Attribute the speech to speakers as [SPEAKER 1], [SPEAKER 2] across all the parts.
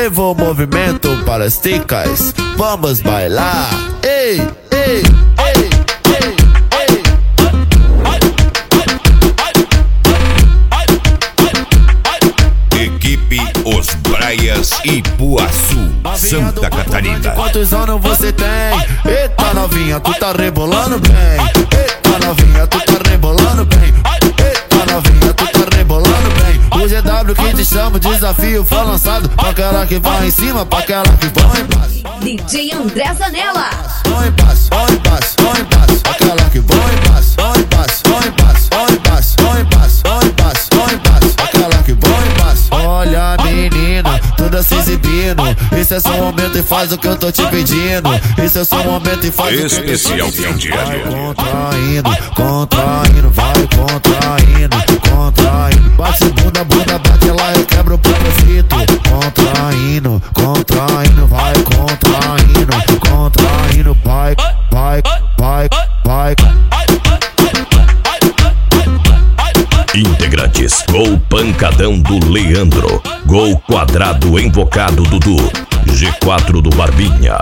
[SPEAKER 1] Viva o movimento para as ticas, vamos bailar. Ei, ei, ei, ei, ei.
[SPEAKER 2] Equipe Os Braias Ipuaçu, Santa Catarina.
[SPEAKER 1] Quantos anos você tem? Eita novinha, tu tá rebolando bem. Eita novinha, tu tá rebolando bem. Eita novinha, tu tá rebolando bem. O GW que te chama, o desafio foi lançado. Pra aquela que vai em cima, pra aquela que vai embaixo.
[SPEAKER 3] DJ André Zanella.
[SPEAKER 1] Vai embaixo, vai embaixo, vai embaixo. Aquela que vai embaixo, vai embaixo, vai embaixo, vai embaixo, vai embaixo, vai embaixo, vai embaixo. Aquela que vai embaixo. Olha menina, toda se exibindo. Esse é seu momento e faz o que eu tô te pedindo. Esse é seu momento e faz
[SPEAKER 2] Especial
[SPEAKER 1] o que eu tô te
[SPEAKER 2] fim de
[SPEAKER 1] pedindo.
[SPEAKER 2] ano.
[SPEAKER 1] Contraindo, contraindo, vai contraindo, contraindo. Bate bunda, bunda, bate lá e quebra o propósito. Contraindo, contraindo, vai contraindo, contraindo, vai, vai, vai, vai.
[SPEAKER 2] Integrantes: Gol Pancadão do Leandro, Gol Quadrado Invocado Dudu, G4 do Barbinha.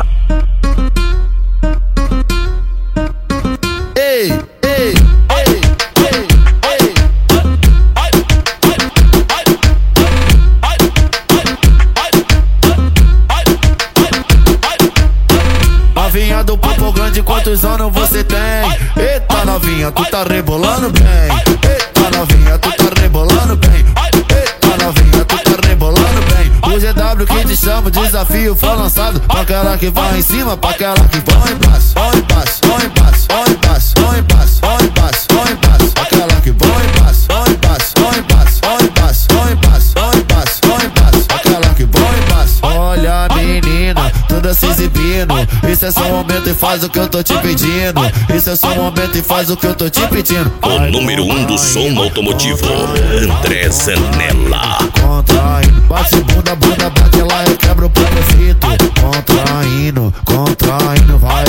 [SPEAKER 1] Ei, ei, ei, ei, ei. Novinha do Popo Grande, quantos anos você tem? Eita novinha, tu tá rebolando bem. Eita novinha, tu tá rebolando bem. Eita novinha, tu tá rebolando bem. O GW que te chama, o desafio foi lançado. Pra aquela que vai em cima, pra aquela que vai embaixo. Vai embaixo, vai embaixo, vai embaixo, vai embaixo, vai embaixo, vai embaixo. Aquela que vai embaixo, vai embaixo, vai embaixo, vai embaixo, vai embaixo, vai embaixo, vai embaixo. Aquela que vai embaixo. Olha menina, toda se exibindo. Esse é seu momento e faz o que eu tô te pedindo. Esse é seu momento e faz o que eu tô te pedindo.
[SPEAKER 2] O número 1 do som automotivo, André Zanella.
[SPEAKER 1] Contraindo, bate bunda, bunda, bate lá e quebra o propósito. Contraindo, contraindo, vai